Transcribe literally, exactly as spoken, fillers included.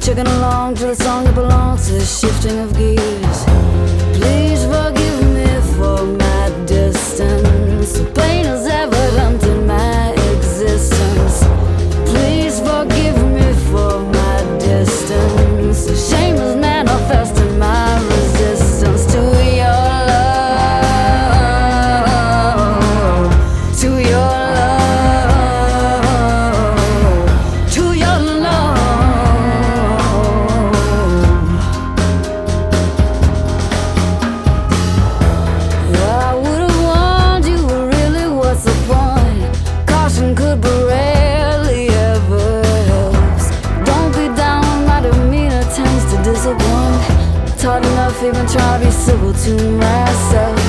chugging along to the song that belongs to the shifting of gears. Please forgive me for my distance, pain is evident in my existence. Please forgive me for my distance, shame is manifest in my resistance to your love, to your love, to your love. I would have warned you, really, what's the point? Caution could be rarely ever helps. Don't be down, my demeanor tends to disappoint. Taught enough, even try to be civil to myself.